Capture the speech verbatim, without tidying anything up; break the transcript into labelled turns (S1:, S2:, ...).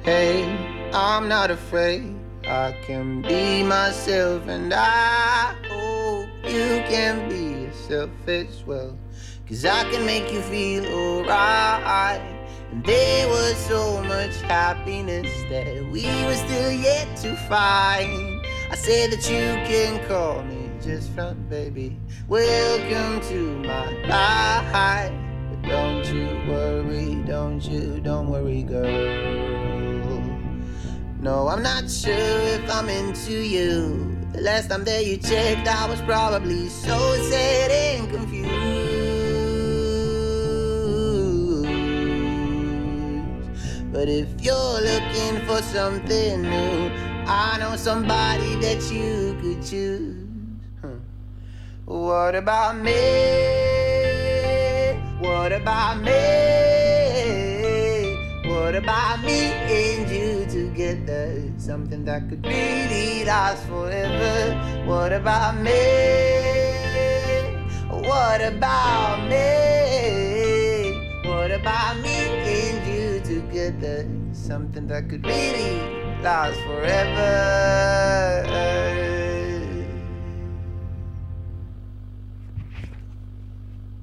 S1: Hey, I'm not afraid. I can be myself, and I hope you can be yourself as well. Cause I can make you feel alright. And there was so much happiness that we were still yet to find. I said that you can call me just front, baby. Welcome to my life. But don't you worry, don't you, don't worry, girl. No, I'm not sure if I'm into you. The last time that you checked, I was probably so sad and confused. But if you're looking for something new, I know somebody that you could choose. Huh. What about me? What about me? What about me and you together? Something that could really last forever. What about me? What about me? What about me and you together? Something that could really last forever.